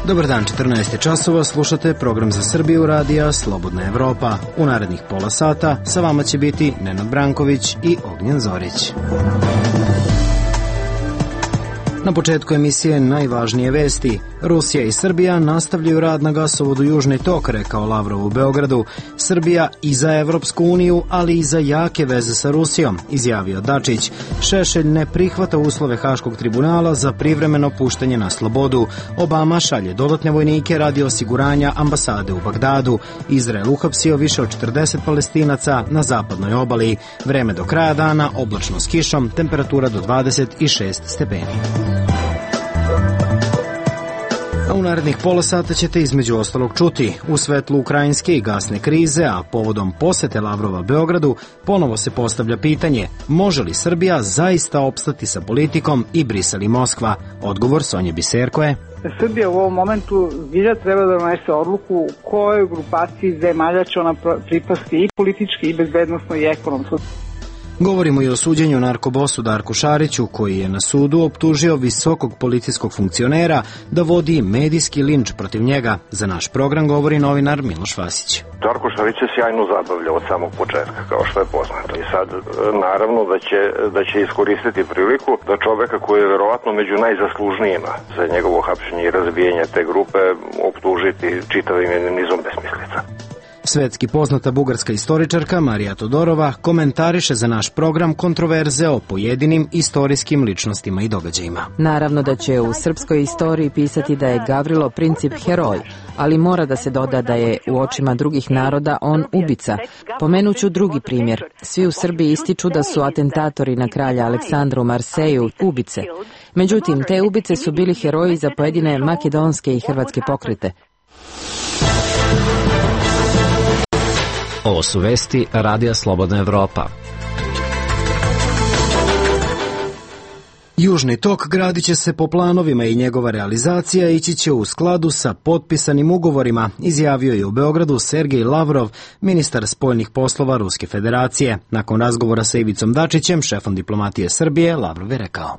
Dobar dan, 14 časova, slušate program za Srbiju radija Slobodna Evropa. U narednih pola sata sa vama će biti Nenad Branković i Ognjen Zorić. Na početku emisije najvažnije vesti. Rusija i Srbija nastavljaju rad na gasovodu Južni tok, rekao Lavrov u Beogradu. Srbija i za Evropsku uniju, ali i za jake veze sa Rusijom, izjavio Dačić. Šešelj ne prihvata uslove Haškog tribunala za privremeno puštanje na slobodu. Obama šalje dodatne vojnike radi osiguranja ambasade u Bagdadu. Izrael uhapsio više od 40 Palestinaca na zapadnoj obali. Vreme do kraja dana, oblačno s kišom, temperatura do 26 stepeni. A u narednih pola sata ćete između ostalog čuti: u svetlu ukrajinske i gasne krize, a povodom posete Lavrova Beogradu, ponovo se postavlja pitanje: može li Srbija zaista opstati sa politikom i Brisel i Moskva? Odgovor Sonje Biserko je: Srbija u ovom momentu zbilja treba da donese odluku kojoj grupaciji zemalja će ona pripasti i politički, i bezbednosno, i ekonomsko. Govorimo i o suđenju narkobosu Darku Šariću, koji je na sudu optužio visokog policijskog funkcionera da vodi medijski linč protiv njega. Za naš program govori novinar Miloš Vasić. Darko Šarić se sjajno zabavlja od samog početka, kao što je poznato. I sad, naravno, da će iskoristiti priliku da čoveka koji je verovatno među najzaslužnijima za njegovo hapšenje i razbijanje te grupe optužiti čitavim jednim nizom besmislica. Svetski poznata bugarska istoričarka Marija Todorova komentariše za naš program kontroverze o pojedinim istorijskim ličnostima i događajima. Naravno da će u srpskoj istoriji pisati da je Gavrilo Princip heroj, ali mora da se doda da je u očima drugih naroda on ubica. Pomenuću drugi primjer. Svi u Srbiji ističu da su atentatori na kralja Aleksandra u Marseju ubice. Međutim, te ubice su bili heroji za pojedine makedonske i hrvatske pokrete. Ovo su vesti Radija Slobodna Evropa. Južni tok gradit će se po planovima i njegova realizacija ići će u skladu sa potpisanim ugovorima, izjavio je u Beogradu Sergej Lavrov, ministar spoljnih poslova Ruske federacije. Nakon razgovora sa Ivicom Dačićem, šefom diplomatije Srbije, Lavrov je rekao: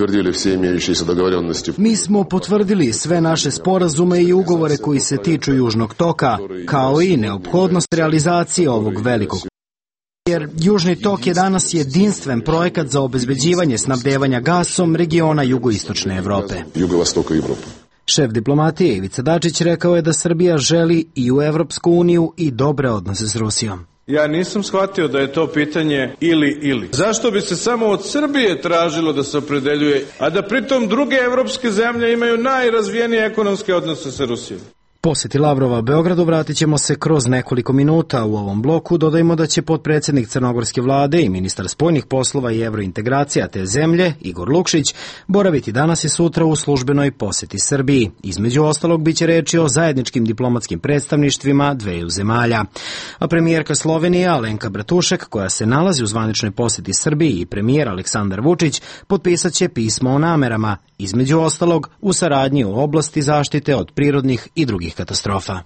Mi smo potvrdili sve naše sporazume i ugovore koji se tiču Južnog toka, kao i neophodnost realizacije ovog velikog, jer Južni tok je danas jedinstven projekat za obezbeđivanje snabdevanja gasom regiona jugoistočne Evrope. Šef diplomatije Ivica Dačić rekao je da Srbija želi i u Evropsku uniju i dobre odnose s Rusijom. Ja nisam shvatio da je to pitanje ili. Zašto bi se samo od Srbije tražilo da se opredeljuje, a da pritom druge evropske zemlje imaju najrazvijenije ekonomske odnose sa Rusijom? Posjeti Lavrova Beogradu vratit ćemo se kroz nekoliko minuta. U ovom bloku dodajmo da će potpredsjednik crnogorske vlade i ministar spoljnih poslova i evrointegracija te zemlje, Igor Lukšić, boraviti danas i sutra u službenoj posjeti Srbiji. Između ostalog biće reči o zajedničkim diplomatskim predstavništvima dveju zemalja. A premijerka Slovenije Alenka Bratušek, koja se nalazi u zvaničnoj posjeti Srbiji, i premijer Aleksandar Vučić potpisat će pismo o namerama, između ostalog u saradnji u oblasti zaštite od prirodnih i drugih katastrofa.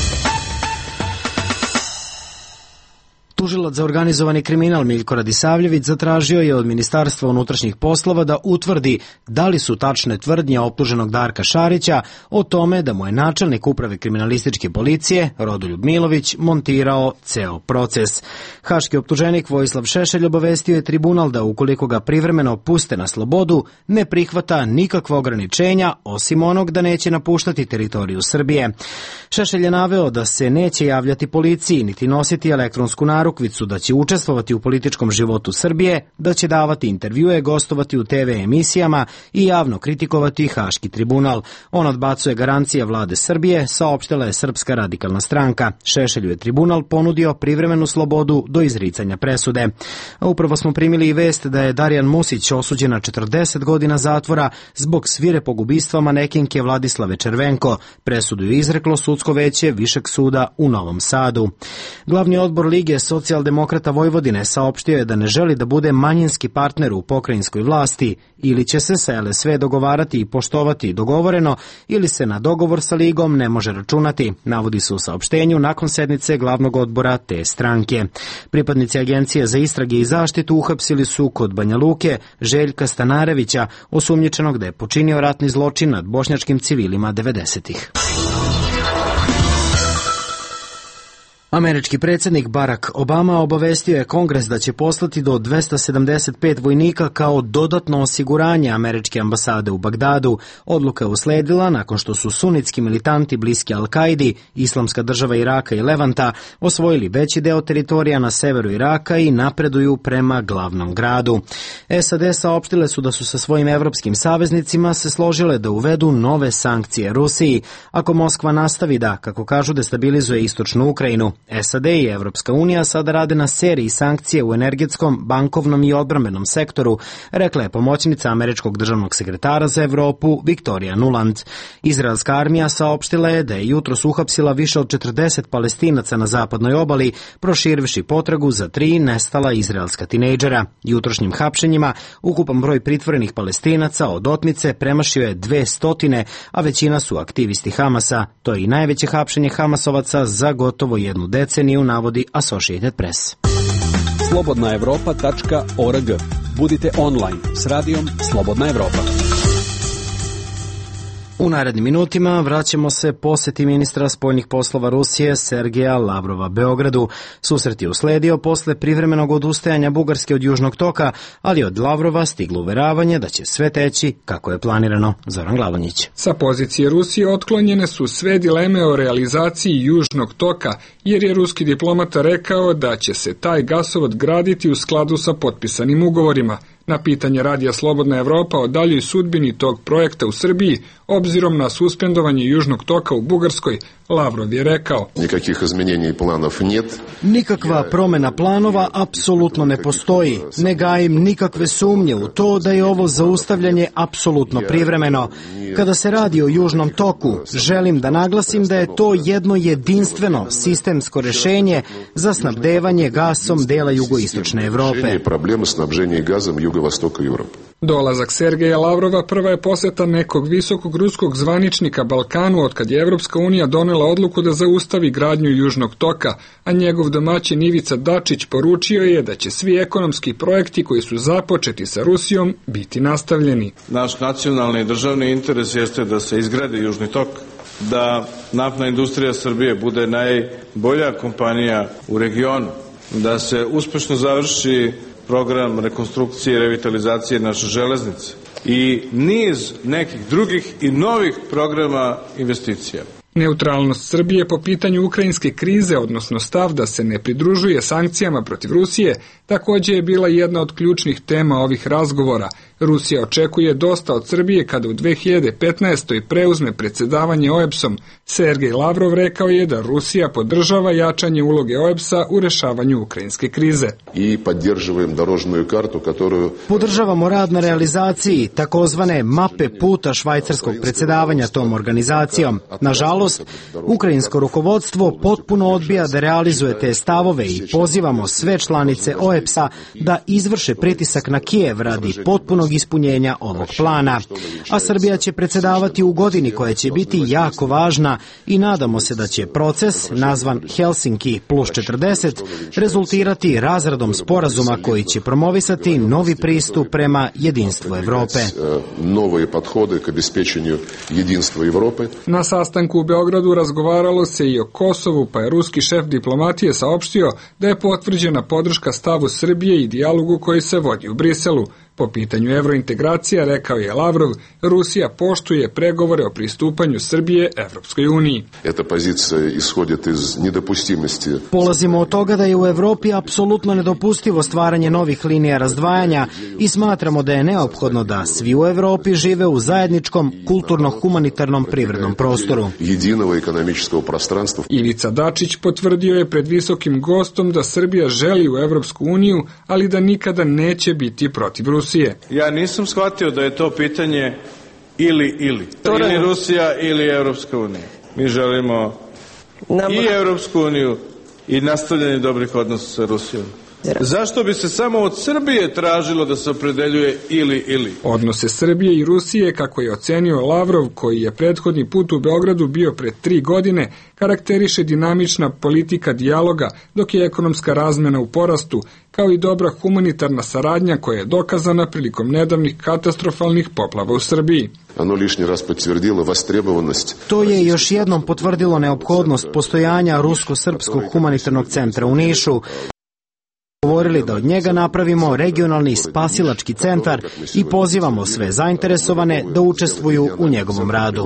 Tužilac za organizovani kriminal Miljko Radisavljević zatražio je od Ministarstva unutrašnjih poslova da utvrdi da li su tačne tvrdnje optuženog Darka Šarića o tome da mu je načelnik uprave kriminalističke policije Rodoljub Milović montirao ceo proces. Haški optuženik Vojislav Šešelj obavestio je tribunal da ukoliko ga privremeno puste na slobodu ne prihvata nikakva ograničenja osim onog da neće napuštati teritoriju Srbije. Šešelj je naveo da se neće javljati policiji niti nositi elektronsku narukvicu, da će učestvovati u političkom životu Srbije, da će davati intervjue, gostovati u TV emisijama i javno kritikovati Haški tribunal. On odbacuje garancije vlade Srbije, saopštila je Srpska radikalna stranka. Šešelju je tribunal ponudio privremenu slobodu do izricanja presude. A upravo smo primili i vest da je Darijan Musić osuđen na 40 godina zatvora zbog svirepog ubistva manekenke Vladislave Červenko. Presudu je izreklo sudsko veće Višeg suda u Novom Sadu. Glavni odbor Lige socijaldemokrata Vojvodine saopštio je da ne želi da bude manjinski partner u pokrajinskoj vlasti, ili će se sa LSV dogovarati i poštovati dogovoreno, ili se na dogovor sa Ligom ne može računati, navodi se u saopštenju nakon sednice glavnog odbora te stranke. Pripadnici Agencije za istrage i zaštitu uhapsili su kod Banja Luke Željka Stanarevića, osumnjičenog da je počinio ratni zločin nad bošnjačkim civilima 90-ih. Američki predsjednik Barack Obama obavestio je Kongres da će poslati do 275 vojnika kao dodatno osiguranje američke ambasade u Bagdadu. Odluka je usledila nakon što su sunitski militanti bliski Al-Kaidi, Islamska država Iraka i Levanta osvojili veći deo teritorija na severu Iraka i napreduju prema glavnom gradu. SAD saopštile su da su sa svojim evropskim saveznicima se složile da uvedu nove sankcije Rusiji, ako Moskva nastavi da, kako kažu, destabilizuje istočnu Ukrajinu. SAD i Evropska unija sada rade na seriji sankcije u energetskom, bankovnom i odbrambenom sektoru, rekla je pomoćnica američkog državnog sekretara za Evropu Viktorija Nuland. Izraelska armija saopštila je da je jutros uhapsila više od 40 Palestinaca na zapadnoj obali, proširivši potragu za 3 nestala izraelska tinejdžera. Jutrošnjim hapšenjima ukupan broj pritvorenih Palestinaca od otmice premašio je 200, a većina su aktivisti Hamasa. To je i najveće hapšenje Hamasovaca za gotovo jednu deceniju, navodi Associated Press. slobodnaevropa.org. Budite online s radijom Slobodna Evropa. U narednim minutima vraćamo se poseti ministra spoljnih poslova Rusije Sergeja Lavrova Beogradu. Susret je usledio posle privremenog odustajanja Bugarske od Južnog toka, ali od Lavrova stiglo uveravanje da će sve teći kako je planirano. Zoran Glavonjić. Sa pozicije Rusije otklonjene su sve dileme o realizaciji Južnog toka, jer je ruski diplomata rekao da će se taj gasovod graditi u skladu sa potpisanim ugovorima. Na pitanje Radija Slobodna Evropa o daljoj sudbini tog projekta u Srbiji, obzirom na suspendovanje Južnog toka u Bugarskoj, Lavrov je rekao: Nikakva promena planova apsolutno ne postoji. Ne gajim nikakve sumnje u to da je ovo zaustavljanje apsolutno privremeno. Kada se radi o Južnom toku, želim da naglasim da je to jedno jedinstveno sistemsko rešenje za snabdevanje gasom dela jugoistočne Evrope. Dolazak Sergeja Lavrova prva je poseta nekog visokog ruskog zvaničnika Balkanu otkad je Evropska unija donela odluku da zaustavi gradnju Južnog toka, a njegov domaćin Ivica Dačić poručio je da će svi ekonomski projekti koji su započeti sa Rusijom biti nastavljeni. Naš nacionalni i državni interes jeste da se izgradi Južni tok, da naftna industrija Srbije bude najbolja kompanija u regionu, da se uspešno završi program rekonstrukcije i revitalizacije naše železnice i niz nekih drugih i novih programa investicija. Neutralnost Srbije po pitanju ukrajinske krize, odnosno stav da se ne pridružuje sankcijama protiv Rusije, također je bila jedna od ključnih tema ovih razgovora. Rusija očekuje dosta od Srbije kada u 2015. preuzme predsjedavanje OEBS-om. Sergej Lavrov rekao je da Rusija podržava jačanje uloge OEBS-a u rešavanju ukrajinske krize. Podržavamo rad na realizaciji takozvane mape puta švajcarskog predsjedavanja tom organizacijom. Nažalost, ukrajinsko rukovodstvo potpuno odbija da realizuje te stavove i pozivamo sve članice OEBS-a da izvrše pritisak na Kijev radi potpunog ispunjenja ovog plana. A Srbija će predsjedavati u godini koja će biti jako važna i nadamo se da će proces, nazvan Helsinki plus 40, rezultirati razradom sporazuma koji će promovisati novi pristup prema jedinstvu Evrope. Na sastanku u Beogradu razgovaralo se i o Kosovu, pa je ruski šef diplomatije saopštio da je potvrđena podrška stavu Srbije i dijalogu koji se vodi u Briselu. Po pitanju evrointegracija, rekao je Lavrov, Rusija poštuje pregovore o pristupanju Srbije Evropskoj uniji. Polazimo od toga da je u Evropi apsolutno nedopustivo stvaranje novih linija razdvajanja i smatramo da je neophodno da svi u Evropi žive u zajedničkom kulturno-humanitarnom privrednom prostoru. Ivica Dačić potvrdio je pred visokim gostom da Srbija želi u Evropsku uniju, ali da nikada neće biti protiv Rusije. Ja nisam shvatio da je to pitanje ili Rusija ili Evropska unija. Mi želimo i Evropsku uniju i nastavljanje dobrih odnosa sa Rusijom. Zašto bi se samo od Srbije tražilo da se opredeljuje ili? Odnose Srbije i Rusije, kako je ocenio Lavrov, koji je prethodni put u Beogradu bio pred 3 godine, karakteriše dinamična politika dijaloga, dok je ekonomska razmena u porastu, kao i dobra humanitarna saradnja koja je dokazana prilikom nedavnih katastrofalnih poplava u Srbiji. To je još jednom potvrdilo neophodnost postojanja Rusko-srpskog humanitarnog centra u Nišu. Govorili da od njega napravimo regionalni spasilački centar i pozivamo sve zainteresovane da učestvuju u njegovom radu.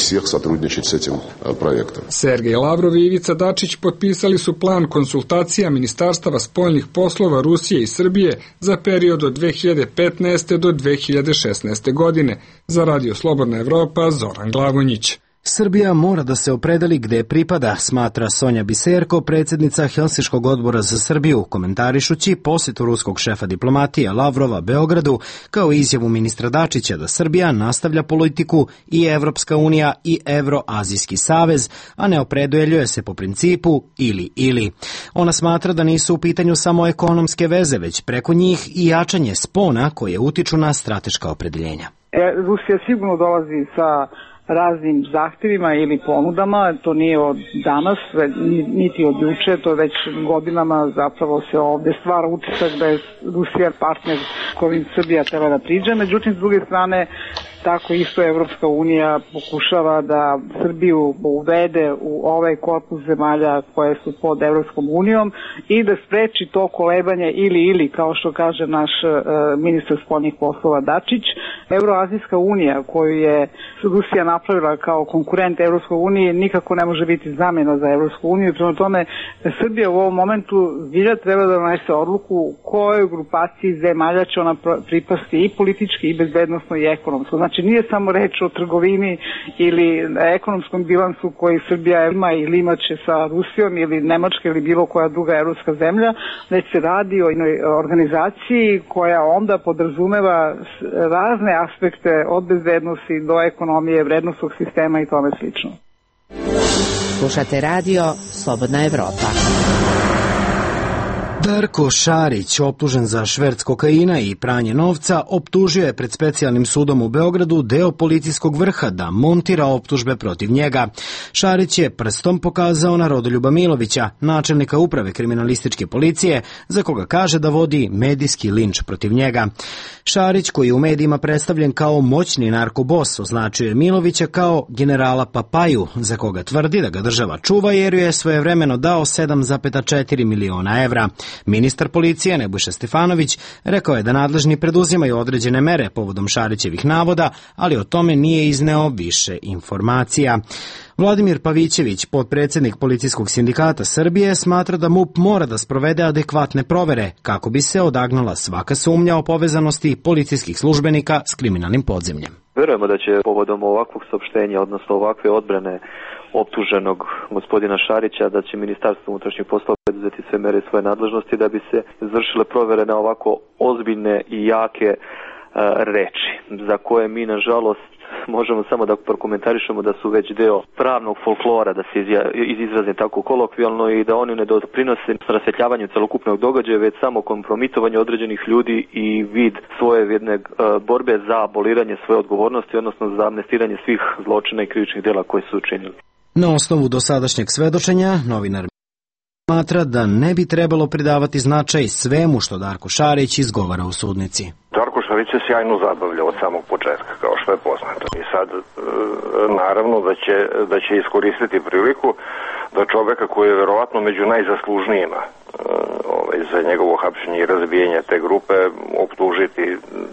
Sergej Lavrov i Ivica Dačić potpisali su plan konsultacija Ministarstava spoljnih poslova Rusije i Srbije za period od 2015. do 2016. godine. Za Radio Slobodna Evropa, Zoran Glavonjić. Srbija mora da se opredeli gde pripada, smatra Sonja Biserko, predsjednica Helsinškog odbora za Srbiju, komentarišući posjetu ruskog šefa diplomatije Lavrova Beogradu, kao izjavu ministra Dačića da Srbija nastavlja politiku i Evropska unija i Evroazijski savez, a ne opredeljuje se po principu ili. Ona smatra da nisu u pitanju samo ekonomske veze, već preko njih i jačanje spona koje utiču na strateška opredeljenja. Rusija sigurno dolazi sa raznim zahtjevima ili ponudama, to nije od danas, niti od juče, to već godinama zapravo se ovdje stvara utisak da je Rusija partner kojim Srbija treba da priđe, međutim s druge strane tako isto Evropska unija pokušava da Srbiju uvede u ovaj korpus zemalja koje su pod Evropskom unijom i da spreči to kolebanje ili, kao što kaže naš ministar spoljnih poslova Dačić. Evroazijska unija koju je Rusija napravila kao konkurent Evropskoj uniji nikako ne može biti zamjena za Evropsku uniju. Prema tome, Srbija u ovom momentu zbilja treba da donese odluku kojoj grupaciji zemalja će ona pripasti i politički, i bezbednosno, i ekonomsko. Znači, nije samo reč o trgovini ili ekonomskom bilansu koji Srbija ima ili imaće sa Rusijom ili Nemačka ili bilo koja druga evropska zemlja, već se radi o jednoj organizaciji koja onda podrazumeva razne aspekte od bezbednosti do ekonomije, vrednostnog sistema i tome slično. Slušate radio Slobodna Evropa. Darko Šarić, optužen za šverc kokaina i pranje novca, optužio je pred specijalnim sudom u Beogradu deo policijskog vrha da montira optužbe protiv njega. Šarić je prstom pokazao na Rodoljuba Milovića, načelnika uprave kriminalističke policije, za koga kaže da vodi medijski linč protiv njega. Šarić, koji je u medijima predstavljen kao moćni narkobos, označio je Milovića kao generala Papaju, za koga tvrdi da ga država čuva jer je svojevremeno dao 7,4 miliona evra. Ministar policije Nebojša Stefanović rekao je da nadležni preduzimaju određene mere povodom Šarićevih navoda, ali o tome nije izneo više informacija. Vladimir Pavićević, potpredsjednik Policijskog sindikata Srbije, smatra da MUP mora da sprovede adekvatne provere kako bi se odagnala svaka sumnja o povezanosti policijskih službenika s kriminalnim podzemljem. Verujemo da će povodom ovakvog saopštenja, odnosno ovakve odbrane optuženog gospodina Šarića, da će Ministarstvo unutrašnjih poslova preduzeti sve mere svoje nadležnosti da bi se izvršile provere na ovako ozbiljne i jake reči, za koje mi nažalost možemo samo da prokomentarišemo da su već deo pravnog folklora, da se izrazim tako kolokvijalno, i da oni ne doprinose rasvetljavanju celokupnog događaja, već samo kompromitovanju određenih ljudi i vid svoje jedne borbe za aboliranje svoje odgovornosti, odnosno za amnestiranje svih zločina i krivičnih dela koje su učinili. Na osnovu dosadašnjeg svedočenja, novinar smatra da ne bi trebalo pridavati značaj svemu što Darko Šarić izgovara u sudnici. Darko Šarić se sjajno zabavlja od samog početka, kao što je poznato. I sad, naravno, da će iskoristiti priliku da čoveka koji je verovatno među najzaslužnijima za njegovo hapšenje i razbijanje te grupe optužiti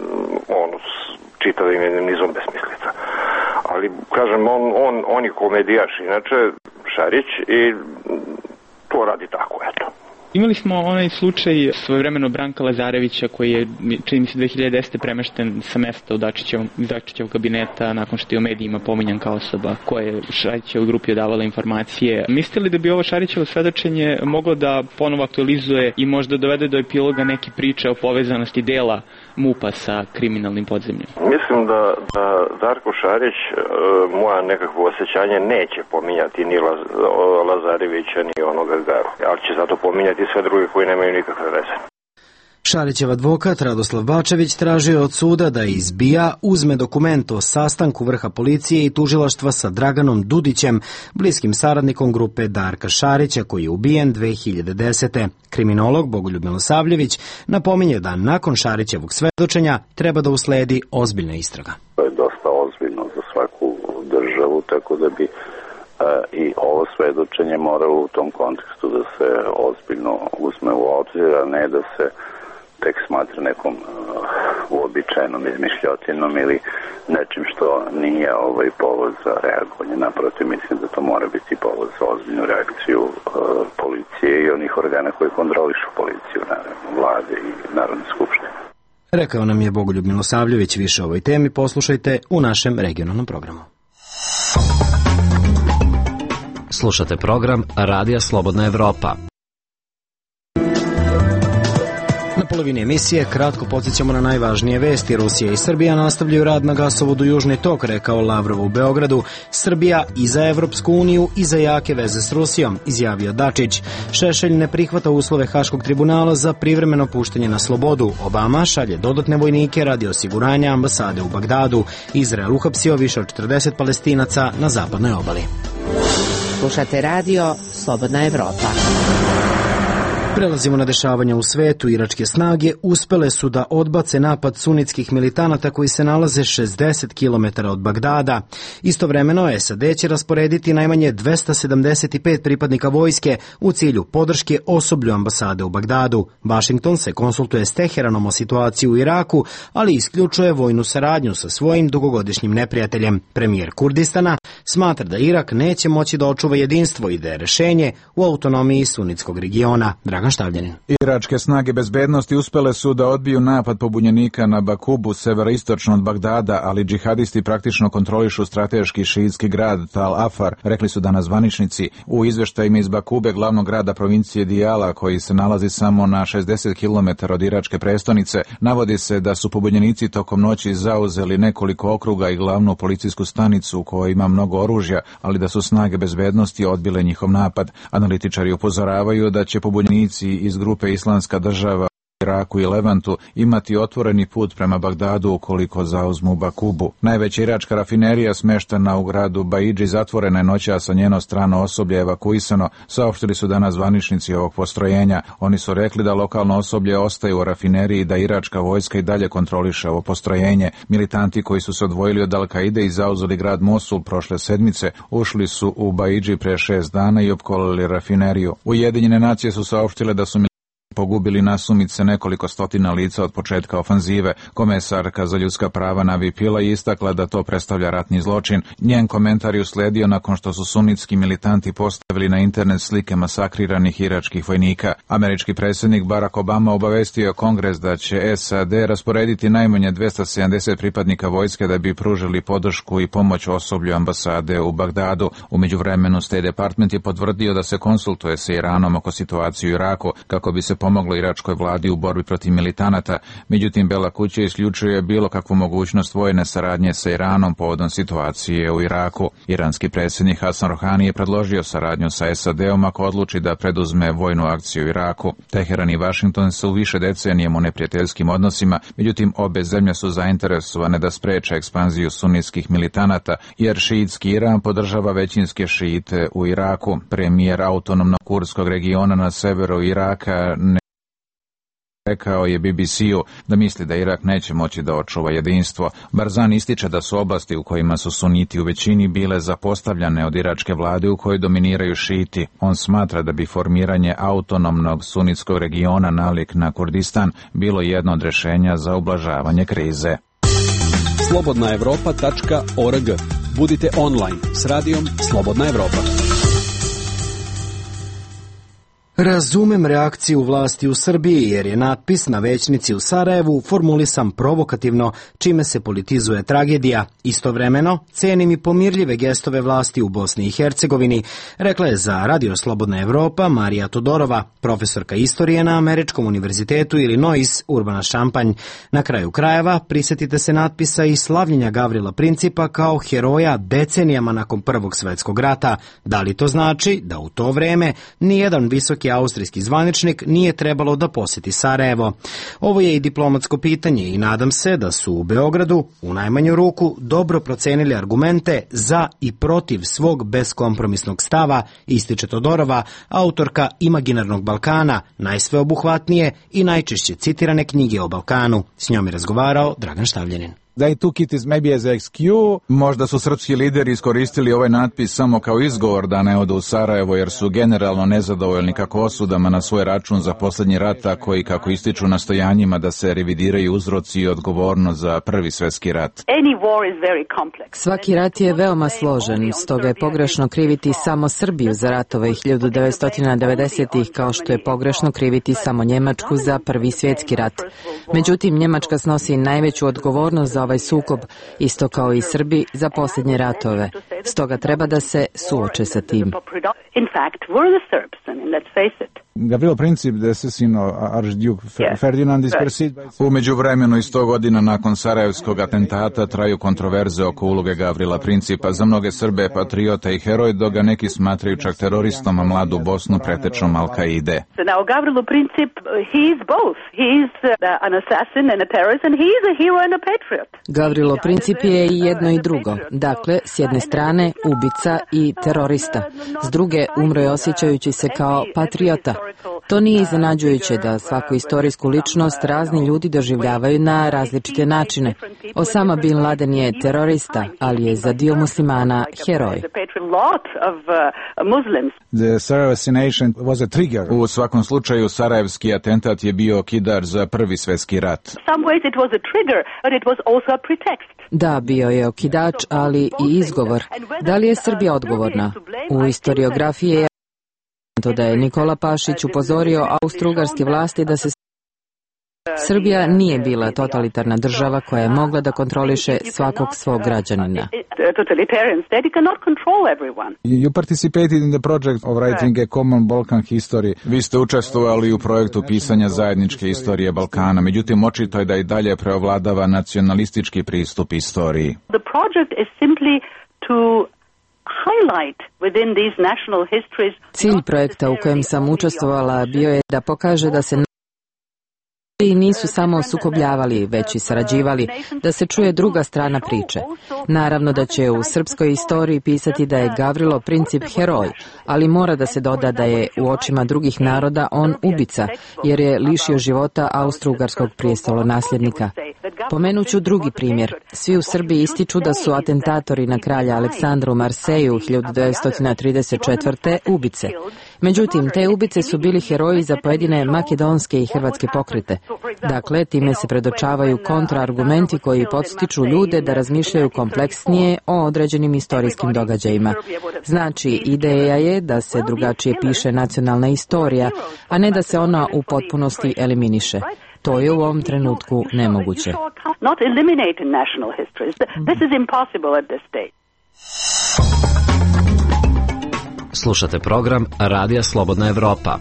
s čitavim jednim nizom besmislica. Ali, kažem, on je komedijaš, inače, Šarić, i to radi tako, eto. Imali smo onaj slučaj svojevremeno Branka Lazarevića koji je, čini mi se, 2010. premešten sa mesta u Dačićevog kabineta nakon što je u medijima pominjan kao osoba koja je Šarićevoj grupi odavala informacije. Mislite li da bi ovo Šarićevo svedočenje moglo da ponovo aktualizuje i možda dovede do epiloga neke priče o povezanosti dela MUP-a sa kriminalnim podzemljem? Mislim da Darko Šarić, moja nekakvo osjećanje, neće pominjati ni Lazarevića ni onoga Garu, ali će zato pominjati sve druge koji nemaju nikakve veze. Šarićev advokat Radoslav Bačević tražio od suda da iz BIA uzme dokument o sastanku vrha policije i tužilaštva sa Draganom Dudićem, bliskim saradnikom grupe Darka Šarića, koji je ubijen 2010. Kriminolog Bogoljub Milosavljević napominje da nakon Šarićevog svedočenja treba da usledi ozbiljna istraga. To je dosta ozbiljno za svaku državu, tako da bi i ovo svedočenje moralo u tom kontekstu da se ozbiljno uzme u obzir, a ne da se tek smatra nekom uobičajenom izmišljotinom ili nečim što nije povod za reagovanje. Naprotiv, mislim da to mora biti povod za ozbiljnu reakciju policije i onih organa koji kontrolišu policiju, naravno, vlade i Narodne skupštine. Rekao nam je Bogoljub Milosavljević. Više o ovoj temi poslušajte u našem regionalnom programu. Slušate program Radija Slobodna Evropa. Na polovini emisije kratko podsjećamo na najvažnije vesti. Rusija i Srbija nastavljaju rad na gasovodu Južni tok, rekao Lavrov u Beogradu. Srbija i za Evropsku uniju i za jake veze s Rusijom, izjavio Dačić. Šešelj ne prihvata uslove Haškog tribunala za privremeno puštanje na slobodu. Obama šalje dodatne vojnike radi osiguranja ambasade u Bagdadu. Izrael uhapsio više od 40 Palestinaca na zapadnoj obali. Slušate radio Slobodna Evropa. Prelazimo na dešavanja u svetu. Iračke snage uspele su da odbace napad sunitskih militanata koji se nalaze 60 km od Bagdada. Istovremeno SAD će rasporediti najmanje 275 pripadnika vojske u cilju podrške osoblju ambasade u Bagdadu. Vašington se konsultuje s Teheranom o situaciji u Iraku, ali isključuje vojnu saradnju sa svojim dugogodišnjim neprijateljem. Premijer Kurdistana smatra da Irak neće moći da očuva jedinstvo i da je rešenje u autonomiji sunitskog regiona. Dragan Štavljanin. Iračke snage bezbednosti uspele su da odbiju napad pobunjenika na Bakubu, severoistočno od Bagdada, ali džihadisti praktično kontrolišu strateški šiitski grad Tal Afar, rekli su danas zvaničnici. U izveštajima iz Bakube, glavnog grada provincije Dijala, koji se nalazi samo na 60 km od iračke prestonice, navodi se da su pobunjenici tokom noći zauzeli nekoliko okruga i glavnu policijsku stanicu u kojoj ima mnogo oružja, ali da su snage bezbednosti odbile njihov napad. Analitičari upozoravaju da će pobunjenici iz grupe Islamska država u Iraku i Levantu imati otvoreni put prema Bagdadu ukoliko zauzmu Bakubu. Najveća iračka rafinerija smeštena u gradu Baidži zatvorena je noćas, a njeno strano osoblje evakuisano, saopštili su danas zvaničnici ovog postrojenja. Oni su rekli da lokalno osoblje ostaje u rafineriji i da iračka vojska i dalje kontroliše ovo postrojenje. Militanti koji su se odvojili od Al-Kaide i zauzeli grad Mosul prošle sedmice ušli su u Baidži pre 6 dana i opkolili rafineriju. Ujedinjene nacije su saopštile da su pogubili nasumice nekoliko stotina lica od početka ofanzive. Komesarka za ljudska prava Navi Pillay je istakla da to predstavlja ratni zločin. Njen komentar je usledio nakon što su sunitski militanti postavili na internet slike masakriranih iračkih vojnika. Američki predsjednik Barack Obama obavestio Kongres da će SAD rasporediti najmanje 270 pripadnika vojske da bi pružili podršku i pomoć osoblju ambasade u Bagdadu. U međuvremenu State Department je potvrdio da se konsultuje sa Iranom oko situacije u Iraku kako bi se pomoglo iračkoj vladi u borbi protiv militanata. Međutim, Bela kuća isključuje bilo kakvu mogućnost vojne saradnje sa Iranom povodom situacije u Iraku. Iranski predsjednik Hasan Rohani je predložio saradnju sa SAD-om ako odluči da preduzme vojnu akciju u Iraku. Teheran i Vašington su više decenijama u neprijateljskim odnosima, međutim obe zemlje su zainteresovane da spreče ekspanziju sunitskih militanata, jer šiitski Iran podržava većinske šiite u Iraku. Premijer autonomnog kurdskog regiona na severu Iraka rekao je BBC-u da misli da Irak neće moći da očuva jedinstvo. Barzani ističe da su oblasti u kojima su suniti u većini bile zapostavljane od iračke vlade u kojoj dominiraju šiti. On smatra da bi formiranje autonomnog sunitskog regiona nalik na Kurdistan bilo jedno od rješenja za ublažavanje krize. slobodnaevropa.org. Budite online s radijom Slobodna Evropa. Razumem reakciju vlasti u Srbiji jer je natpis na većnici u Sarajevu formulisan provokativno, čime se politizuje tragedija. Istovremeno, cenim i pomirljive gestove vlasti u Bosni i Hercegovini, rekla je za Radio Slobodna Evropa Marija Todorova, profesorka istorije na Američkom univerzitetu Illinois, Urbana Šampanj. Na kraju krajeva, prisjetite se natpisa i slavljenja Gavrila Principa kao heroja decenijama nakon Prvog svjetskog rata. Da li to znači da u to vreme nijedan visoki austrijski zvaničnik nije trebalo da posjeti Sarajevo? Ovo je i diplomatsko pitanje i nadam se da su u Beogradu, u najmanju ruku, dobro procenili argumente za i protiv svog beskompromisnog stava, ističe Todorova, autorka Imaginarnog Balkana, najsveobuhvatnije i najčešće citirane knjige o Balkanu. S njom je razgovarao Dragan Štavljanin. They took it as maybe as excuse. Možda su srpski lideri iskoristili ovaj natpis samo kao izgovor da ne odu u Sarajevo jer su generalno nezadovoljni kako osudama na svoj račun za posljednji rat, tako i kako ističu nastojanjima da se revidiraju uzroci i odgovornost za Prvi svjetski rat. Svaki rat je veoma složen, stoga je pogrešno kriviti samo Srbiju za ratove 1990-ih kao što je pogrešno kriviti samo Njemačku za Prvi svjetski rat. Međutim, Njemačka snosi najveću odgovornost za ovaj sukob, isto kao i Srbi za posljednje ratove. Stoga treba da se suoče sa tim. Gavrilo Princip, the assassin of Archduke Ferdinand, is perceived by... U međuvremenu i 100 godina nakon Sarajevskog atentata traju kontroverze oko uloge Gavrila Principa. Za mnoge Srbe je patriota i heroj, dok ga neki smatraju čak teroristom, a mladu Bosnu pretečom Al-Kaide. Now Gavrilo Princip, he is both. He is an assassin and a terrorist, and he is a hero and a patriot. Gavrilo Princip je i jedno i drugo. Dakle, s jedne strane ubica i terorista, s druge umro je osjećajući se kao patriota. To nije iznenađujuće da svaku istorijsku ličnost razni ljudi doživljavaju na različite načine. Osama Bin Laden je terorista, ali je za dio muslimana heroj. The Sarajevo assassination was a trigger. U svakom slučaju, sarajevski atentat je bio okidar za Prvi svjetski rat. Da, bio je okidač, ali i izgovor. Da li je Srbija odgovorna? U historiografiji je to da je Nikola Pašić upozorio austrougarske vlasti da se Srbija nije bila totalitarna država koja je mogla da kontroliše svakog svog građanina. You participated in the project of writing a common Balkan history. Vi ste učestvovali u projektu pisanja zajedničke istorije Balkana, međutim očito je da i dalje preovladava nacionalistički pristup istoriji. The project is simply to Cilj projekta u kojem sam učestvovala bio je da pokaže da se nisu samo sukobljavali, već i sarađivali, da se čuje druga strana priče. Naravno da će u srpskoj istoriji pisati da je Gavrilo Princip heroj, ali mora da se doda da je u očima drugih naroda on ubica, jer je lišio života austrougarskog prijestolonasljednika. Pomenuću drugi primjer. Svi u Srbiji ističu da su atentatori na kralja Aleksandra u Marseju 1934. ubice. Međutim, te ubice su bili heroji za pojedine makedonske i hrvatske pokrete. Dakle, time se predočavaju kontraargumenti koji podstiču ljude da razmišljaju kompleksnije o određenim istorijskim događajima. Znači, ideja je da se drugačije piše nacionalna istorija, a ne da se ona u potpunosti eliminiše. To je u ovom trenutku nemoguće. Slušate program Radija Slobodna Evropa.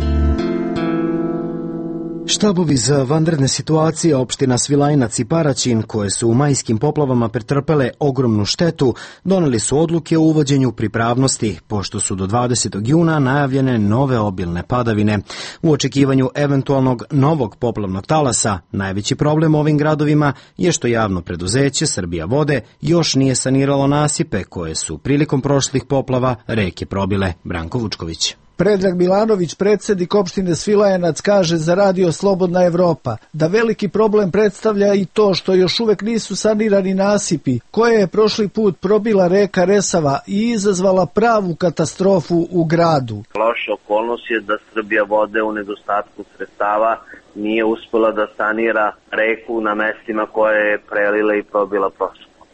Štabovi za vanredne situacije opština Svilajnac i Paraćin, koje su u majskim poplavama pretrpele ogromnu štetu, doneli su odluke o uvođenju pripravnosti, pošto su do 20. juna najavljene nove obilne padavine. U očekivanju eventualnog novog poplavnog talasa, najveći problem ovim gradovima je što javno preduzeće Srbija vode još nije saniralo nasipe koje su prilikom prošlih poplava reke probile. Branko Vučković. Predrag Milanović, predsjednik opštine Svilajnac, kaže za Radio Slobodna Evropa da veliki problem predstavlja i to što još uvek nisu sanirani nasipi, koje je prošli put probila reka Resava i izazvala pravu katastrofu u gradu. Loša okolnost je da Srbija vode u nedostatku sredstava nije uspela da sanira reku na mestima koje je prelila i probila prošlo.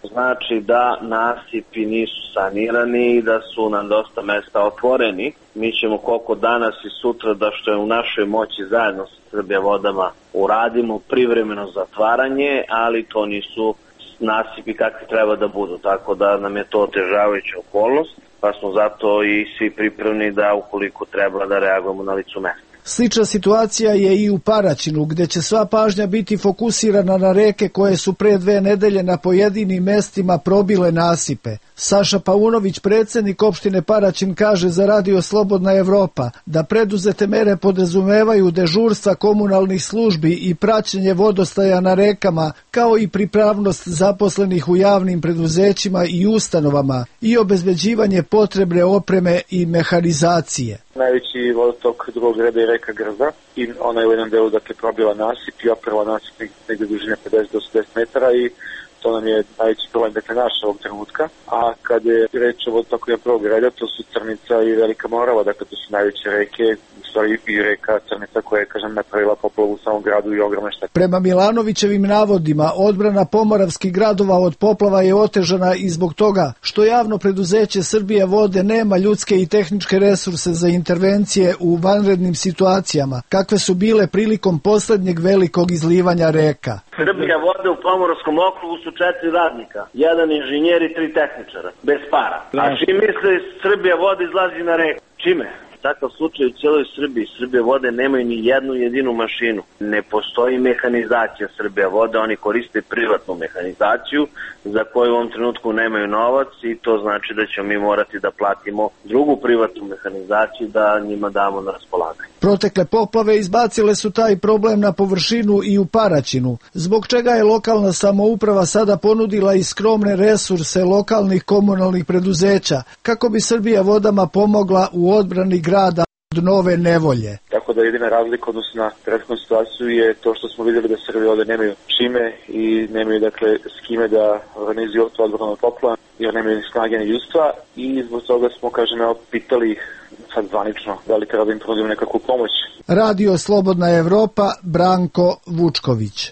znači da nasipi nisu sanirani i da su nam dosta mesta otvoreni. Mi ćemo koliko danas i sutra da što je u našoj moći zajedno sa Srbija vodama uradimo privremeno zatvaranje, ali to nisu nasipi kakvi treba da budu, tako da nam je to otežavajuća okolnost, pa smo zato i svi pripremni da ukoliko treba da reagujemo na licu mesta. Slična situacija je i u Paraćinu, gde će sva pažnja biti fokusirana na reke koje su pre 2 nedelje na pojedinim mestima probile nasipe. Saša Paunović, predsjednik opštine Paraćin, kaže za Radio Slobodna Evropa da preduzete mere podrazumevaju dežurstva komunalnih službi i praćenje vodostaja na rekama, kao i pripravnost zaposlenih u javnim preduzećima i ustanovama i obezbeđivanje potrebne opreme i mehanizacije. Najveći vodotok drugog reda je reka Grza i ona je u jednom delu probila nasip i oprala nasip negdje dužine 50 do 80 metara i to nam je najveći problem naša ovog trenutka. A kada je reč o vodotokovima prvog reda, to su Crnica i Velika Morava, dakle to su najveće reke, u stvari i reka Crnica koja je, napravila poplavu u samom gradu i ogromne štete. Prema Milanovićevim navodima, odbrana pomoravskih gradova od poplava je otežana i zbog toga što javno preduzeće Srbija vode nema ljudske i tehničke resurse za intervencije u vanrednim situacijama, kakve su bile prilikom poslednjeg velikog izlivanja reka. Srbija vode u Pomoravskom okrugu su 4 radnika, 1 inženjer i 3 tehničara, bez para. A čim misle Srbija vode izlazi na reku? Čime? Takav slučaj u cijeloj Srbiji. Srbija vode nemaju ni jednu jedinu mašinu. Ne postoji mehanizacija Srbija vode, oni koriste privatnu mehanizaciju za koju u ovom trenutku nemaju novac i to znači da ćemo mi morati da platimo drugu privatnu mehanizaciju da njima damo na raspolaganje. Protekle poplave izbacile su taj problem na površinu i u Paraćinu, zbog čega je lokalna samouprava sada ponudila i skromne resurse lokalnih komunalnih preduzeća, kako bi Srbija vodama pomogla u odbrani grada od nove nevolje. Tako da jedina razlika odnosno na prethodnu situaciju je to što smo vidjeli da Srbije ovdje nemaju čime i nemaju s kime da organizuju odbranu od poplava, jer nemaju ni snage ni ljudstva i zbog toga smo pitali ih sad zvanično da li treba da im ponudimo nekakvu pomoć. Radio Slobodna Evropa, Branko Vučković.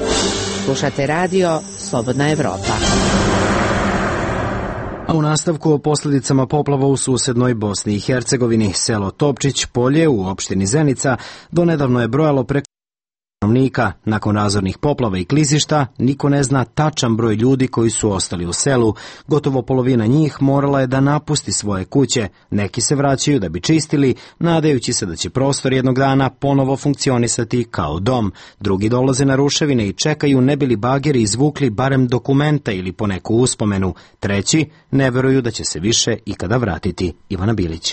Slušate Radio Slobodna Evropa. A u nastavku o posljedicama poplava u susednoj Bosni i Hercegovini, selo Topčić Polje u opštini Zenica donedavno je brojalo preko stanovnika. Nakon razornih poplava i klizišta, niko ne zna tačan broj ljudi koji su ostali u selu. Gotovo polovina njih morala je da napusti svoje kuće. Neki se vraćaju da bi čistili, nadajući se da će prostor jednog dana ponovo funkcionisati kao dom. Drugi dolaze na ruševine i čekaju ne bi li bageri izvukli barem dokumenta ili po neku uspomenu. Treći ne veruju da će se više ikada vratiti. Ivana Bilić.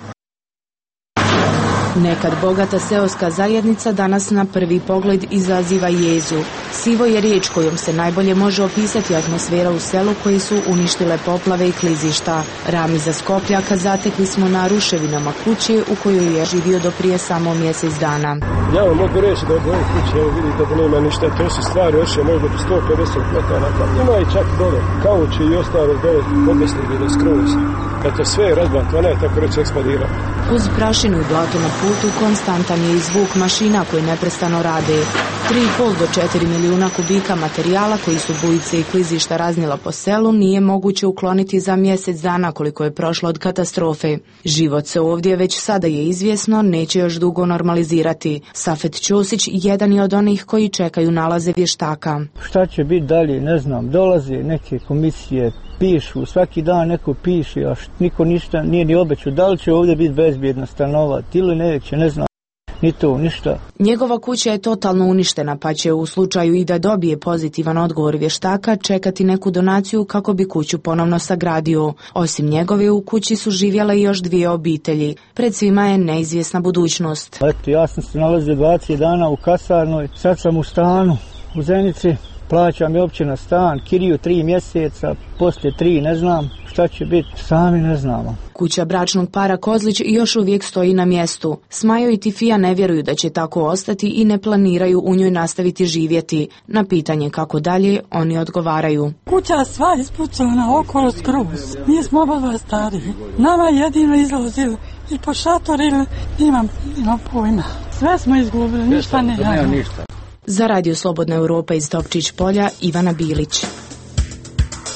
Nekad bogata seoska zajednica danas na prvi pogled izaziva jezu. Sivo je riječ kojom se najbolje može opisati atmosfera u selu koji su uništile poplave i klizišta. Ramiza Skopljaka zatekli smo na ruševinama kuće u kojoj je živio do prije samo mjesec dana. Ja vam mogu reći da od ove kuće vidite da nema ništa, to su stvari još je možda po 150 metara. Ima i čak dole, kauči i ostalo dole obesnili do skroz. Eto sve je razblat, ona je tako reći eksplodirala. Uz prašinu i blato na putu konstantan je i zvuk mašina koji neprestano rade. 3,5 do 4 milijuna kubika materijala koji su bujice i klizišta raznila po selu nije moguće ukloniti za mjesec dana koliko je prošlo od katastrofe. Život se ovdje već sada je izvjesno neće još dugo normalizirati. Safet Ćosić jedan je od onih koji čekaju nalaze vještaka. Šta će biti dalje, ne znam, dolaze neke komisije, pišu, svaki dan neko piše, a niko ništa nije ni obećao. Da li će ovdje biti bezbjedno stanovati ili neće, ne znam. Ni to, ništa. Njegova kuća je totalno uništena, pa će u slučaju i da dobije pozitivan odgovor vještaka čekati neku donaciju kako bi kuću ponovno sagradio. Osim njegove u kući su živjele još 2 obitelji. Pred svima je neizvjesna budućnost. Eto, ja sam se nalazio 20 dana u kasarnoj, sad sam u stanu u Zenici. Plaća mi općina stan, kiriju 3 mjeseca, poslije 3 ne znam šta će biti, sami ne znamo. Kuća bračnog para Kozlić još uvijek stoji na mjestu. Smajo i Tifija ne vjeruju da će tako ostati i ne planiraju u njoj nastaviti živjeti. Na pitanje kako dalje, oni odgovaraju. Kuća sva ispucana okolo skroz. Mi smo oba stariji. Nama jedino izlazili i po šatorima imam pojma. Sve smo izgubili, ništa ne imamo. Za Radio Slobodna Evropa iz Topčić Polja, Ivana Bilić.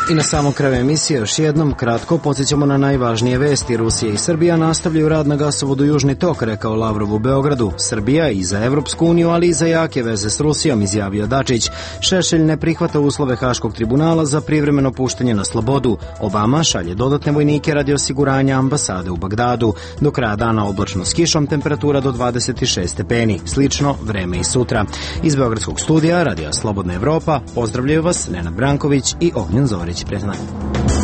I na samom kraju emisije još jednom kratko podsjećamo na najvažnije vesti. Rusija i Srbija nastavljaju rad na gasovodu Južni tok, rekao Lavrov u Beogradu. Srbija i za Evropsku uniju, ali i za jake veze s Rusijom, izjavio Dačić. Šešelj ne prihvata uslove Haškog tribunala za privremeno puštanje na slobodu. Obama šalje dodatne vojnike radi osiguranja ambasade u Bagdadu. Do kraja dana oblačno s kišom, temperatura do 26 stepeni. Slično vreme i sutra. Iz Beogradskog studija Radija Slobodna Evropa pozdravljaju vas Nenad Branković i Ognjen Zorić. Prijatno.